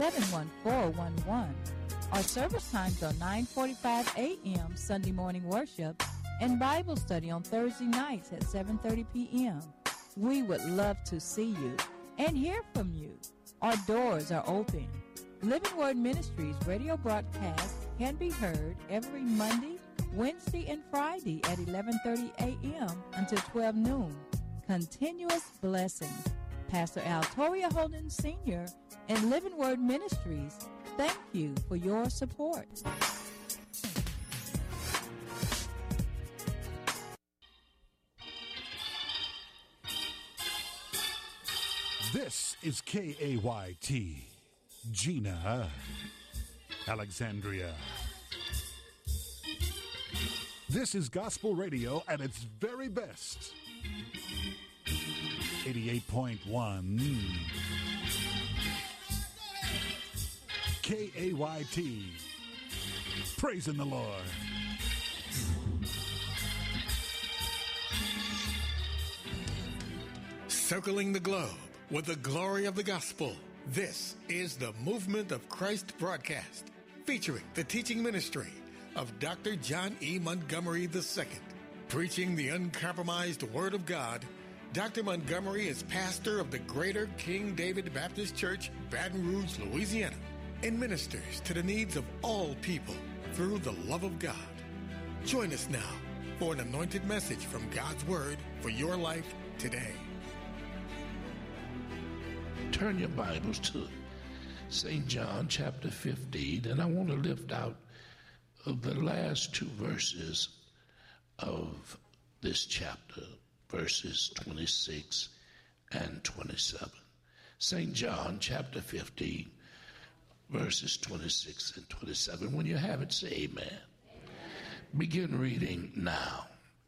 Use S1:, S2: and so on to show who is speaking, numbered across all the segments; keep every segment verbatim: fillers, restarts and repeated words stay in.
S1: seven one four one one. Our service times are nine forty-five a.m. Sunday morning worship and Bible study on Thursday nights at seven thirty p.m. We would love to see you and hear from you. Our doors are open. Living Word Ministries radio broadcast can be heard every Monday, Wednesday, and Friday at eleven thirty a.m. until twelve noon. Continuous blessings. Pastor Al Toria Holden Senior and Living Word Ministries, thank you for your support.
S2: This is K A Y T, Gina, Alexandria. This is gospel radio at its very best. eighty-eight point one K A Y T, praising the Lord.
S3: Circling the globe with the glory of the gospel. This is the Movement of Christ broadcast, featuring the teaching ministry of Doctor John E. Montgomery the Second. Preaching the uncompromised Word of God, Doctor Montgomery is pastor of the Greater King David Baptist Church, Baton Rouge, Louisiana, and ministers to the needs of all people through the love of God. Join us now for an anointed message from God's Word for your life today.
S4: Turn your Bibles to Saint John chapter fifteen, and I want to lift out the last two verses of this chapter, verses twenty-six and twenty-seven. Saint John chapter fifteen, verses twenty-six and twenty-seven. When you have it, say amen. Amen. Begin reading now.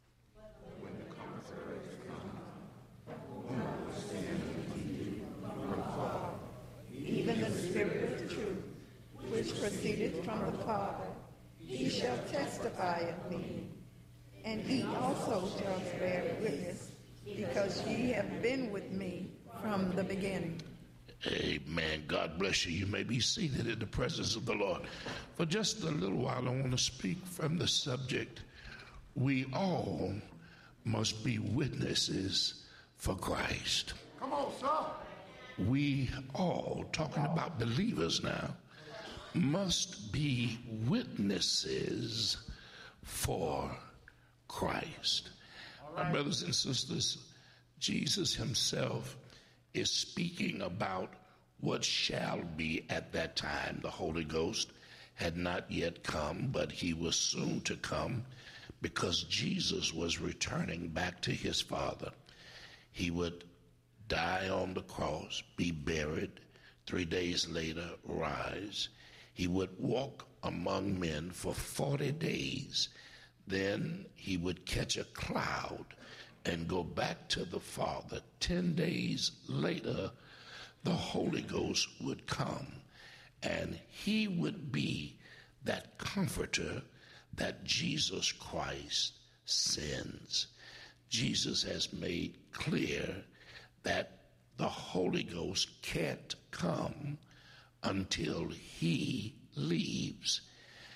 S5: Even the Spirit of truth, which proceedeth from the Father, he shall testify of me. And he also shall bear witness, because ye have been with me from the beginning.
S4: Amen. God bless you. You may be seated in the presence of the Lord. For just a little while, I want to speak from the subject, we all must be witnesses for Christ.
S6: Come on, sir.
S4: We all, talking about believers now, must be witnesses for Christ. Right. My brothers and sisters, Jesus himself is speaking about what shall be at that time. The Holy Ghost had not yet come, but he was soon to come, because Jesus was returning back to his Father. He would die on the cross, be buried, three days later rise. He would walk among men for forty days. Then he would catch a cloud and go back to the Father. Ten days later, the Holy Ghost would come, and he would be that comforter that Jesus Christ sends. Jesus has made clear that the Holy Ghost can't come until he leaves.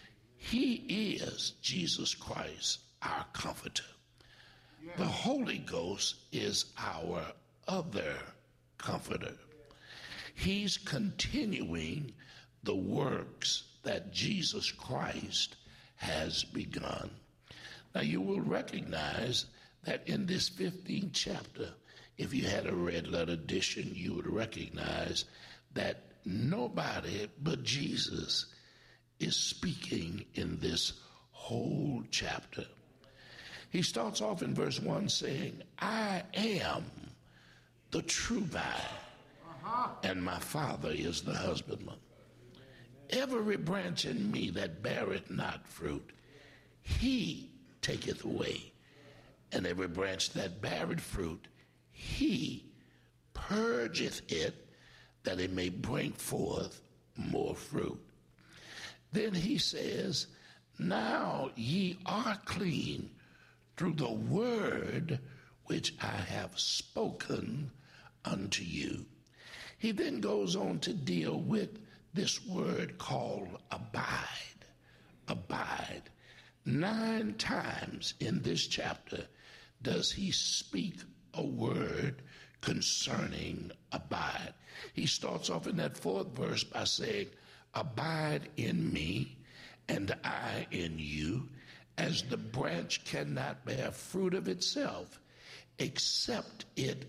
S4: He is, Jesus Christ, our comforter. Yes. The Holy Ghost is our other comforter. He's continuing the works that Jesus Christ has begun. Now you will recognize that in this fifteenth chapter, if you had a red letter edition, you would recognize that nobody but Jesus is speaking in this whole chapter. He starts off in verse one saying, I am the true vine, uh-huh. and my Father is the husbandman. Every branch in me that beareth not fruit, he taketh away. And every branch that beareth fruit, he purgeth it, that it may bring forth more fruit. Then he says, now ye are clean through the word which I have spoken unto you. He then goes on to deal with this word called abide. Abide. Nine times in this chapter does he speak a word concerning abide. He starts off in that fourth verse by saying, abide in me and I in you, as the branch cannot bear fruit of itself except it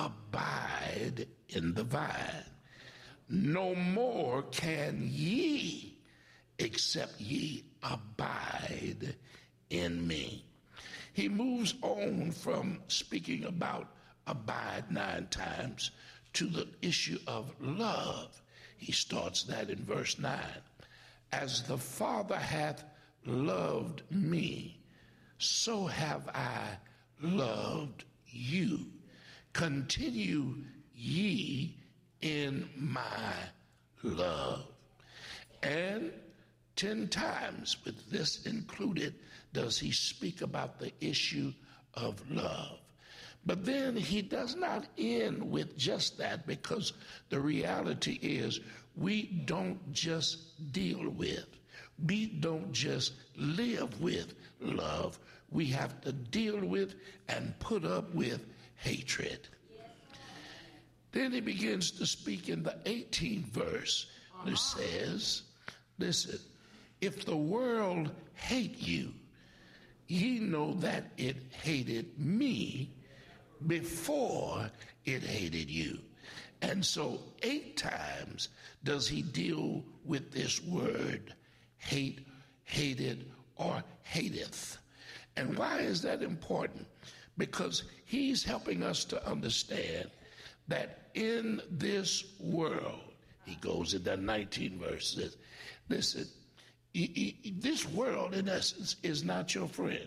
S4: abide in the vine. No more can ye except ye abide in me. He moves on from speaking about abide nine times to the issue of love. He starts that in verse nine. As the Father hath loved me, so have I loved you. Continue ye in my love. And ten times, with this included, does he speak about the issue of love. But then he does not end with just that, because the reality is we don't just deal with, we don't just live with love. We have to deal with and put up with hatred. Then he begins to speak in the eighteenth verse. It says, listen, if the world hate you, ye know that it hated me before it hated you. And so eight times does he deal with this word, hate, hated, or hateth. And why is that important? Because he's helping us to understand that in this world, he goes in the nineteenth verse, says, listen, this world in essence is not your friend.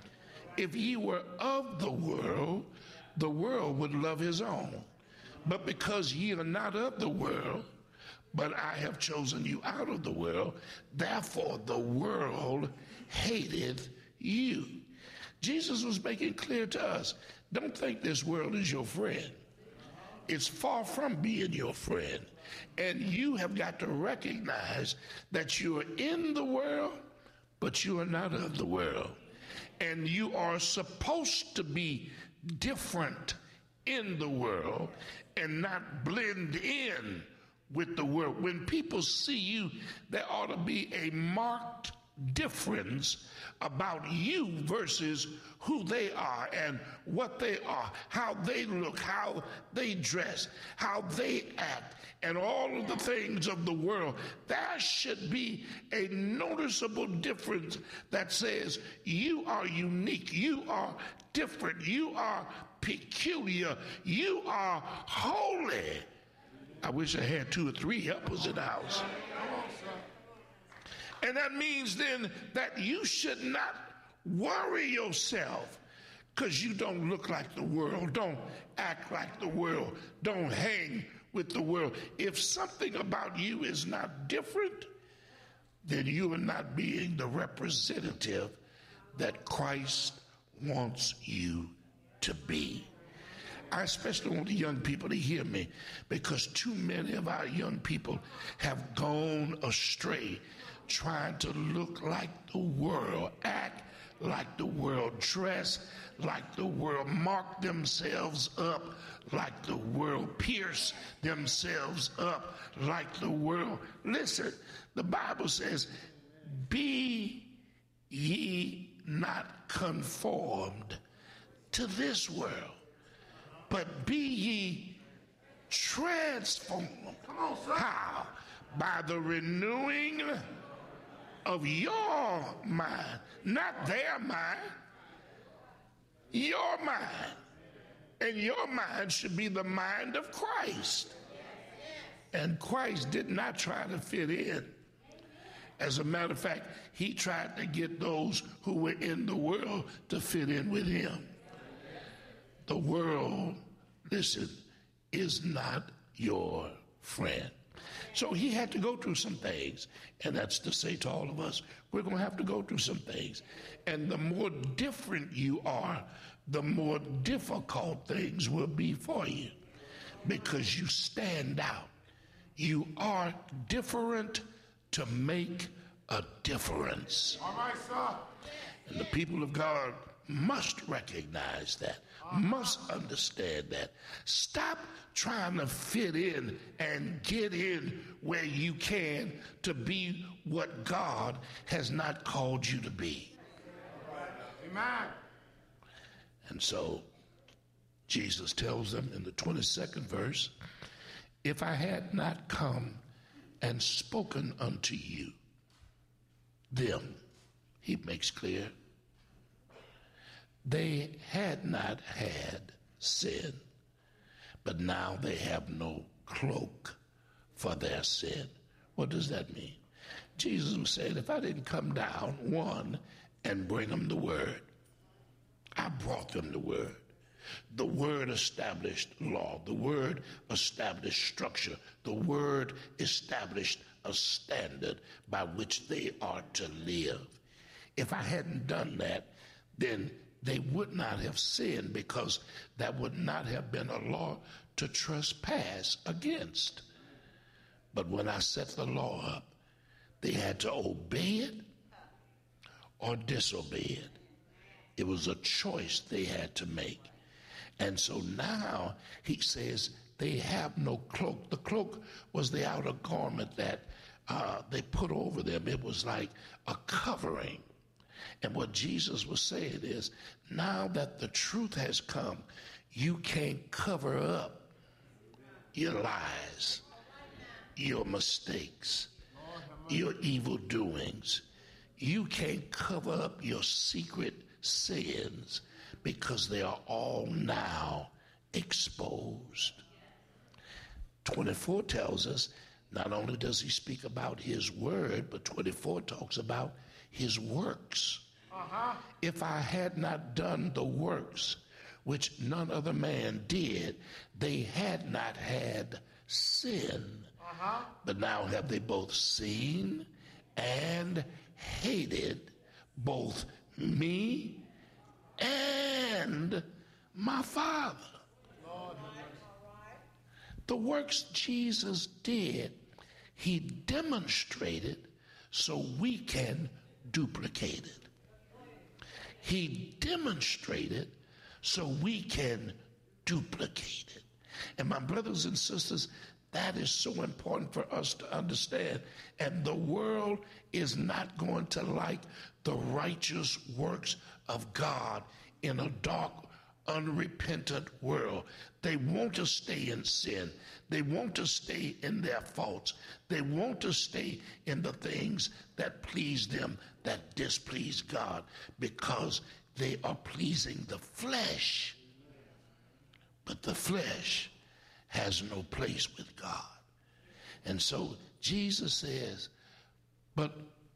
S4: If ye were of the world, the world would love his own. But because ye are not of the world, but I have chosen you out of the world, therefore the world hateth you. Jesus was making clear to us, don't think this world is your friend. It's far from being your friend. And you have got to recognize that you are in the world, but you are not of the world. And you are supposed to be different in the world and not blend in with the world. When people see you, there ought to be a marked difference about you versus who they are and what they are, how they look, how they dress, how they act, and all of the things of the world. There should be a noticeable difference that says you are unique, you are different, you are peculiar, you are holy. I wish I had two or three helpers in the house. And that means then that you should not worry yourself because you don't look like the world, don't act like the world, don't hang with the world. If something about you is not different, then you are not being the representative that Christ wants you to be. I especially want the young people to hear me, because too many of our young people have gone astray, trying to look like the world, act like the world, dress like the world, mark themselves up like the world, pierce themselves up like the world. Listen, the Bible says, be ye not conformed to this world, but be ye transformed. How? By the renewing of your mind, not their mind, your mind. And your mind should be the mind of Christ. And Christ did not try to fit in. As a matter of fact, he tried to get those who were in the world to fit in with him. The world, listen, is not your friend. So he had to go through some things, and that's to say to all of us, we're going to have to go through some things. And the more different you are, the more difficult things will be for you, because you stand out. You are different to make a difference.
S6: All right, sir.
S4: And the people of God must recognize that, must understand that. Stop trying to fit in and get in where you can to be what God has not called you to be.
S6: Amen.
S4: And so Jesus tells them in the twenty-second verse, if I had not come and spoken unto you, them, he makes clear, they had not had sin, but now they have no cloak for their sin. What does that mean? Jesus was saying, if I didn't come down, one, and bring them the word, I brought them the word. The word established law. The word established structure. The word established a standard by which they are to live. If I hadn't done that, then they would not have sinned, because that would not have been a law to trespass against. But when I set the law up, they had to obey it or disobey it. It was a choice they had to make. And so now he says they have no cloak. The cloak was the outer garment that uh, they put over them. It was like a covering. And what Jesus was saying is, now that the truth has come, you can't cover up your lies, your mistakes, your evil doings. You can't cover up your secret sins, because they are all now exposed. twenty-four tells us, not only does he speak about his word, but twenty-four talks about his works. Uh-huh. If I had not done the works which none other man did, they had not had sin. Uh-huh. But now have they both seen and hated both me and my Father. Lord. The works Jesus did, he demonstrated so we can duplicate it. He demonstrated so we can duplicate it. And my brothers and sisters, that is so important for us to understand. And the world is not going to like the righteous works of God in a dark, unrepentant world. They want to stay in sin. They want to stay in their faults. They want to stay in the things that please them, that displease God, because they are pleasing the flesh. But the flesh has no place with God. And so Jesus says, but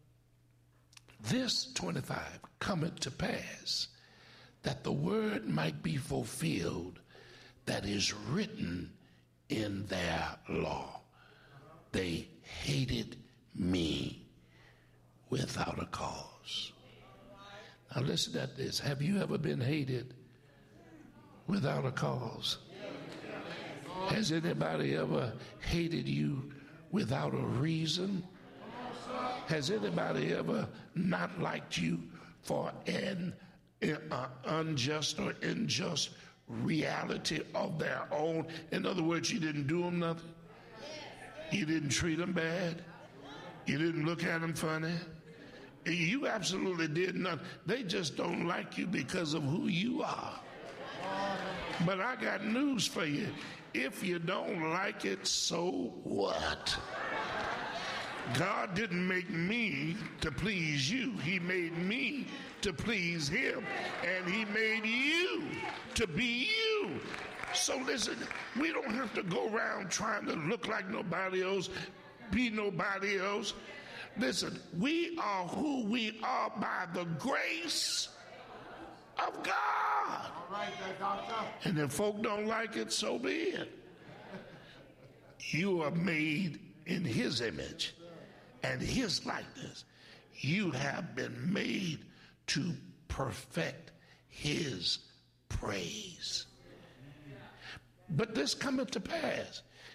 S4: this, twenty-five, cometh to pass, that the word might be fulfilled that is written in their law. They hated me without a cause. Now listen at this. Have you ever been hated without a cause? Has anybody ever hated you without a reason? Has anybody ever not liked you for an uh, unjust or unjust reality of their own? In other words, you didn't do them nothing. You didn't treat them bad. You didn't look at them funny. You absolutely did nothing. They just don't like you because of who you are. But I got news for you. If you don't like it, so what? God didn't make me to please you. He made me to please him. And he made you to be you. So listen, we don't have to go around trying to look like nobody else, be nobody else. Listen, we are who we are by the grace of God.
S6: All right, there, doctor.
S4: And if folk don't like it, so be it. You are made in his image and his likeness. You have been made to perfect his praise. But this cometh to pass.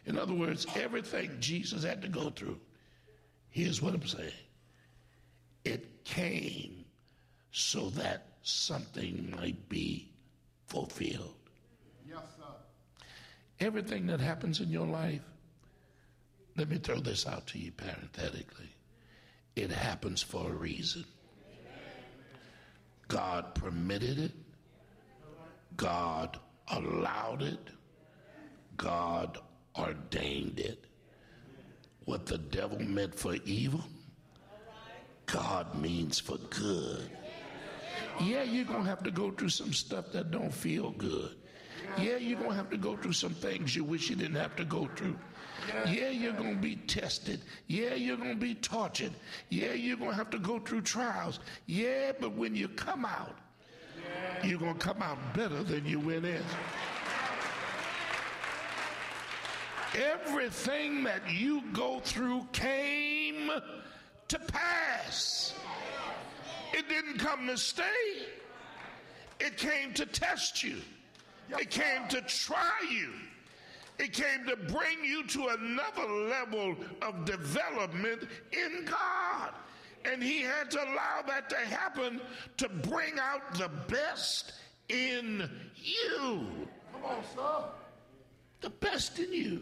S4: In other words, everything Jesus had to go through, here's what I'm saying. It came so that something might be fulfilled.
S6: Yes, sir.
S4: Everything that happens in your life, let me throw this out to you parenthetically. It happens for a reason. God permitted it. God allowed it. God ordained it. What the devil meant for evil, God means for good. Yeah, you're going to have to go through some stuff that don't feel good. Yeah, you're going to have to go through some things you wish you didn't have to go through. Yeah, you're going to be tested. Yeah, you're going to be tortured. Yeah, you're going to have to go through trials. Yeah, but when you come out, you're going to come out better than you went in. Everything that you go through came to pass. It didn't come to stay. It came to test you. It came to try you. It came to bring you to another level of development in God. And he had to allow that to happen to bring out the best in you.
S6: Come on, sir.
S4: The best in you.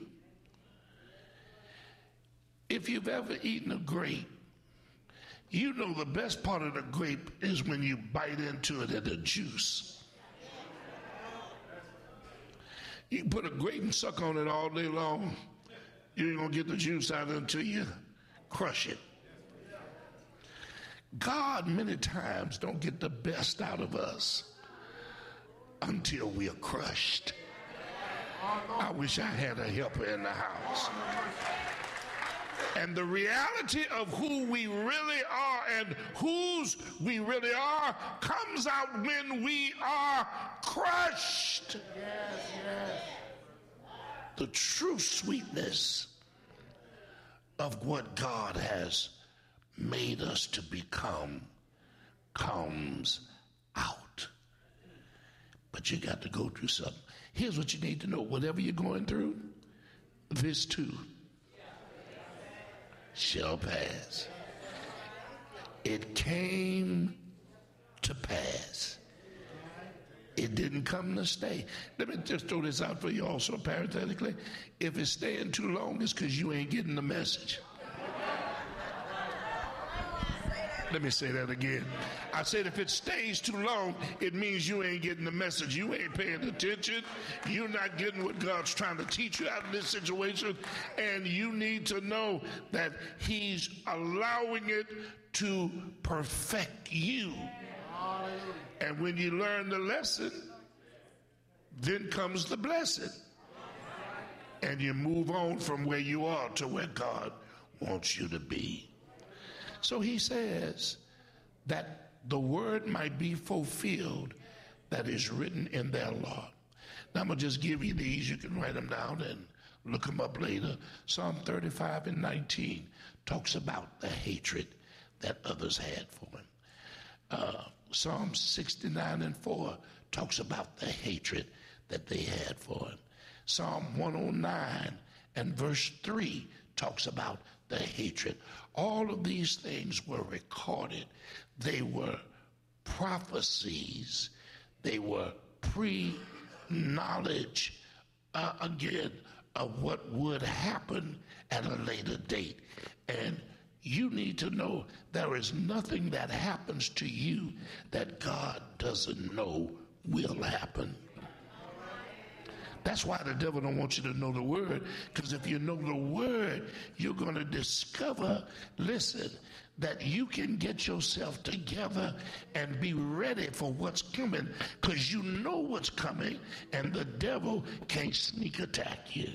S4: If you've ever eaten a grape, you know the best part of the grape is when you bite into it at the juice. You can put a grape and suck on it all day long. You ain't going to get the juice out until you crush it. God many times don't get the best out of us until we are crushed. I wish I had a helper in the house. And the reality of who we really are and whose we really are comes out when we are crushed.
S6: Yes, yes.
S4: The true sweetness of what God has made us to become comes out. But you got to go through something. Here's what you need to know. Whatever you're going through, this too shall pass. It came to pass. It didn't come to stay. Let me just throw this out for you also parenthetically. If it's staying too long, it's because you ain't getting the message. Let me say that again. I said if it stays too long, it means you ain't getting the message. You ain't paying attention. You're not getting what God's trying to teach you out of this situation. And you need to know that he's allowing it to perfect you. And when you learn the lesson, then comes the blessing. And you move on from where you are to where God wants you to be. So he says that the word might be fulfilled that is written in their law. Now I'm going to just give you these. You can write them down and look them up later. Psalm thirty-five and nineteen talks about the hatred that others had for him. Uh, Psalm sixty-nine and four talks about the hatred that they had for him. Psalm one oh nine and verse three talks about the hatred. All of these things were recorded. They were prophecies. They were pre-knowledge, uh, again, of what would happen at a later date. And you need to know there is nothing that happens to you that God doesn't know will happen. That's why the devil don't want you to know the word, because if you know the word, you're going to discover, listen, that you can get yourself together and be ready for what's coming, because you know what's coming, and the devil can't sneak attack you.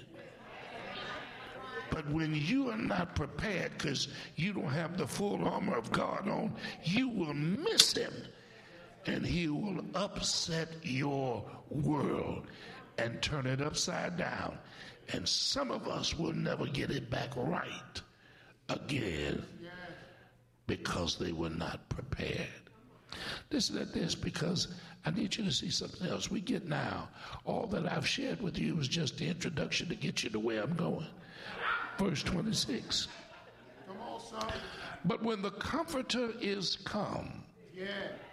S4: But when you are not prepared because you don't have the full armor of God on, you will miss him, and he will upset your world and turn it upside down. And some of us will never get it back right again because they were not prepared. Listen to this, because I need you to see something else. We get now, all that I've shared with you was just the introduction to get you to where I'm going. Verse twenty-six.
S6: Come on, son.
S4: But when the Comforter is come,
S6: Yeah.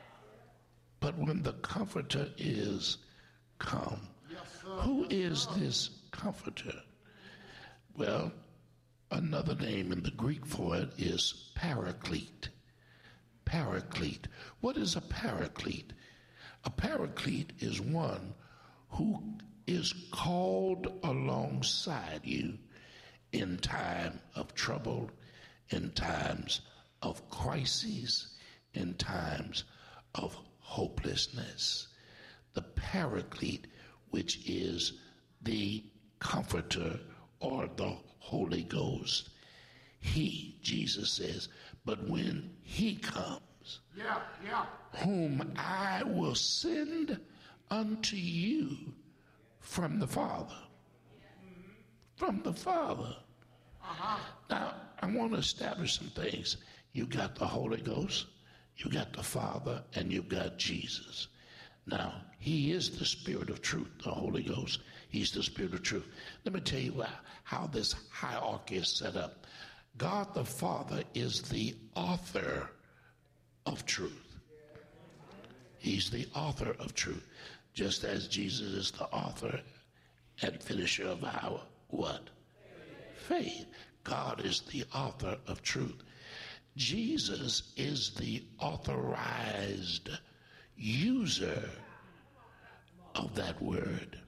S4: but when the Comforter is come,
S6: Yes, sir.
S4: who is this Comforter? Well, another name in the Greek for it is Paraclete. Paraclete. What is a Paraclete? A Paraclete is one who is called alongside you in time of trouble, in times of crises, in times of hopelessness. The Paraclete, which is the Comforter or the Holy Ghost. He, Jesus says, but when he comes,
S6: Yeah, yeah.
S4: whom I will send unto you from the Father. From the Father.
S6: Uh-huh.
S4: Now, I want to establish some things. You got the Holy Ghost, you got the Father, and you've got Jesus. Now, he is the Spirit of truth, the Holy Ghost. He's the Spirit of truth. Let me tell you how this hierarchy is set up. God the Father is the author of truth. He's the author of truth, just as Jesus is the author and finisher of our what? Faith. God is the author of truth. Jesus is the authorized user of that word.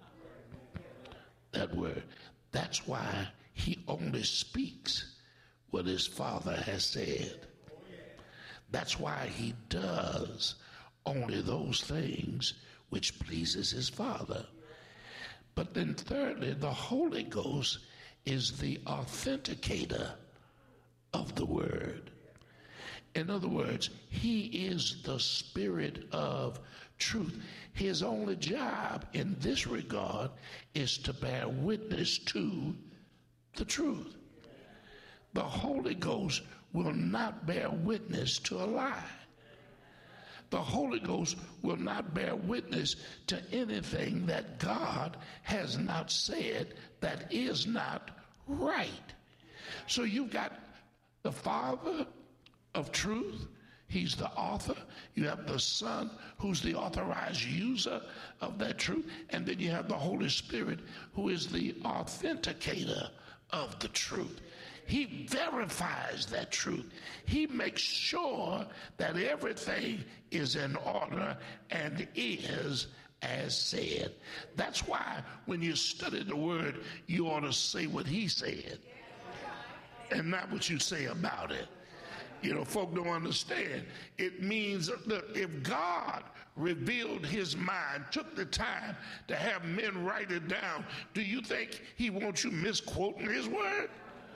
S4: That word. That's why he only speaks what his Father has said. That's why he does only those things which pleases his Father. But then thirdly, the Holy Ghost is the authenticator of the word. In other words, he is the Spirit of truth. His only job in this regard is to bear witness to the truth. The Holy Ghost will not bear witness to a lie. The Holy Ghost will not bear witness to anything that God has not said that is not right. So you've got the Father of truth. He's the author. You have the Son, who's the authorized user of that truth. And then you have the Holy Spirit, who is the authenticator of the truth. He verifies that truth. He makes sure that everything is in order and is as said. That's why when you study the word, you ought to say what he said and not what you say about it. You know, folk don't understand. It means that if God revealed his mind, took the time to have men write it down, do you think he wants you misquoting his word?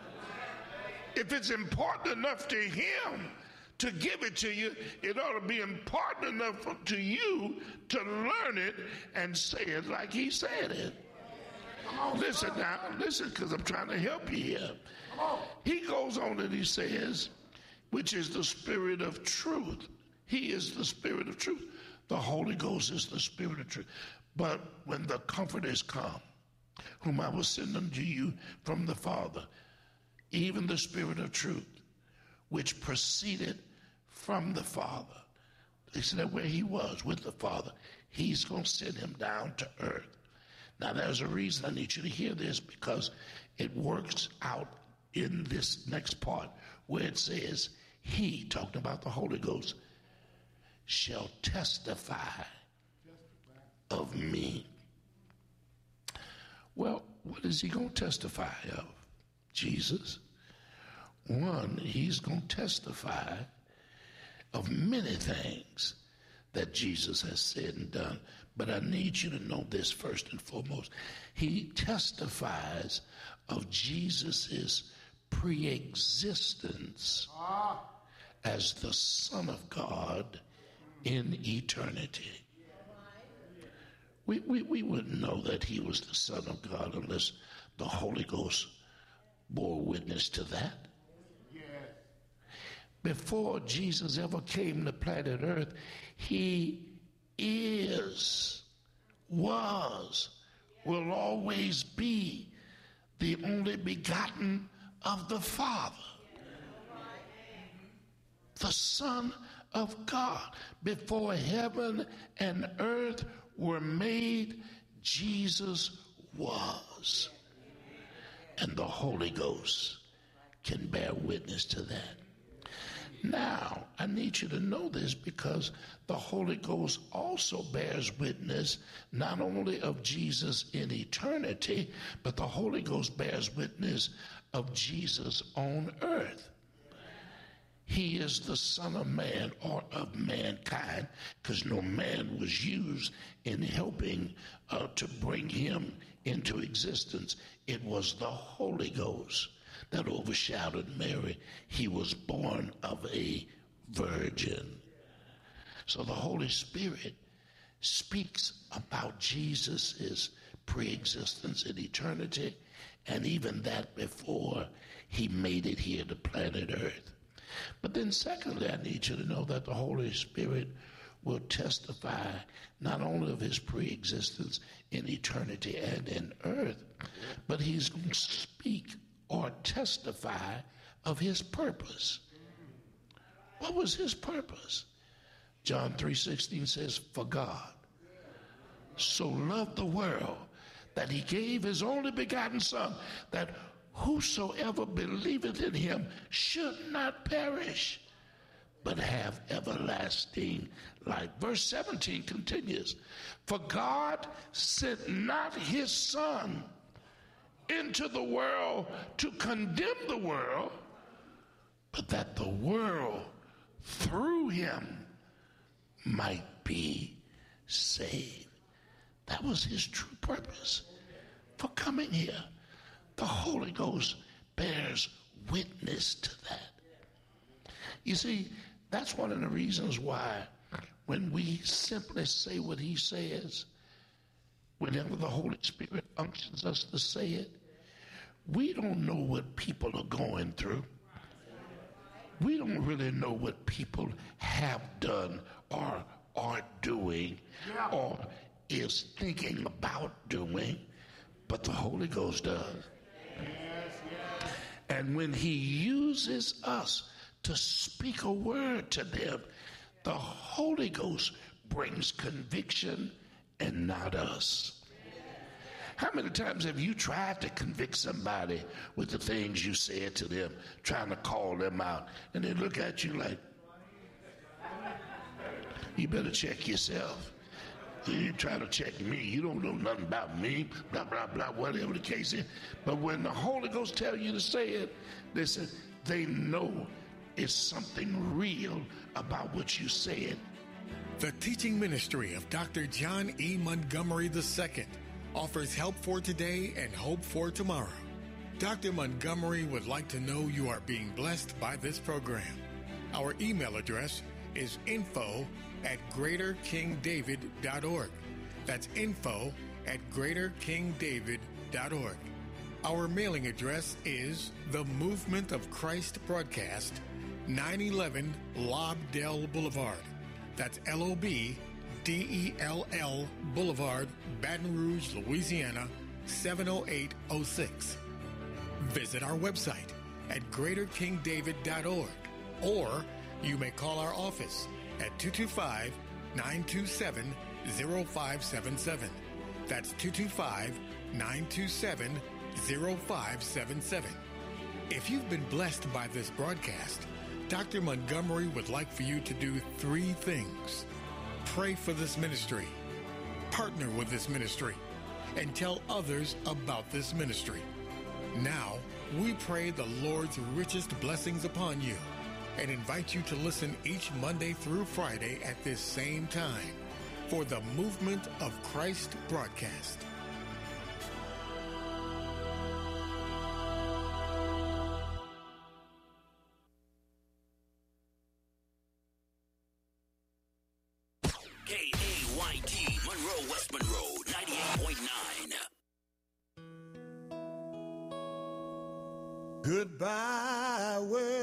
S4: If it's important enough to him to give it to you, it ought to be important enough to you to learn it and say it like he said it. Listen now, listen, because I'm trying to help you here. He goes on and he says, which is the Spirit of truth. He is the Spirit of truth. The Holy Ghost is the Spirit of truth. But when the Comforter is come, whom I will send unto you from the Father, even the Spirit of truth, which proceeded from the Father. They said that where he was with the Father, he's going to send him down to earth. Now, there's a reason I need you to hear this, because it works out in this next part where it says, he, talking about the Holy Ghost, shall testify of me. Well, what is he going to testify of? Jesus. One, he's going to testify of many things that Jesus has said and done. But I need you to know this first and foremost. He testifies of Jesus's pre-existence as the Son of God in eternity. We, we, we wouldn't know that he was the Son of God unless the Holy Ghost bore witness to that. Before Jesus ever came to planet Earth, he is, was, will always be the only begotten of the Father, the Son of God. Before heaven and earth were made, Jesus was. And the Holy Ghost can bear witness to that. Now, I need you to know this, because the Holy Ghost also bears witness not only of Jesus in eternity, but the Holy Ghost bears witness of Jesus on earth. He is the Son of Man, or of mankind, because no man was used in helping uh, to bring him into existence. It was the Holy Ghost that overshadowed Mary. He was born of a virgin. So the Holy Spirit speaks about Jesus' pre-existence in eternity, and even that before he made it here to planet Earth. But then secondly, I need you to know that the Holy Spirit will testify not only of his pre-existence in eternity and in earth, but he's going to speak or testify of his purpose. What was his purpose? John three sixteen says, for God so loved the world that he gave his only begotten Son, that whosoever believeth in him should not perish, but have everlasting life. Verse seventeen continues, for God sent not his Son into the world to condemn the world, but that the world through him might be saved. That was his true purpose for coming here. The Holy Ghost bears witness to that. You see, that's one of the reasons why when we simply say what he says, whenever the Holy Spirit unctions us to say it, we don't know what people are going through. We don't really know what people have done or are doing or is thinking about doing, but the Holy Ghost does. And when he uses us to speak a word to them, the Holy Ghost brings conviction and not us. How many times have you tried to convict somebody with the things you said to them, trying to call them out, and they look at you like, you better check yourself. You try to check me. You don't know nothing about me, blah, blah, blah, whatever the case is. But when the Holy Ghost tells you to say it, listen, they know it's something real about what you said.
S3: The teaching ministry of Doctor John E. Montgomery the Second offers help for today and hope for tomorrow. Doctor Montgomery would like to know you are being blessed by this program. Our email address is info at greater king david dot org. That's info at greater king david dot org. Our mailing address is The Movement of Christ Broadcast, nine eleven Lobdell Boulevard. That's L O B D E L L Boulevard, Baton Rouge, Louisiana, seven oh eight oh six. Visit our website at greater king david dot org, or you may call our office at two two five, nine two seven, zero five seven seven. That's two two five, nine two seven, zero five seven seven. If you've been blessed by this broadcast, Doctor Montgomery would like for you to do three things. Pray for this ministry, partner with this ministry, and tell others about this ministry. Now, we pray the Lord's richest blessings upon you and invite you to listen each Monday through Friday at this same time for the Movement of Christ broadcast.
S7: K A Y T, Monroe, West Monroe, ninety-eight point nine.
S8: Goodbye, world.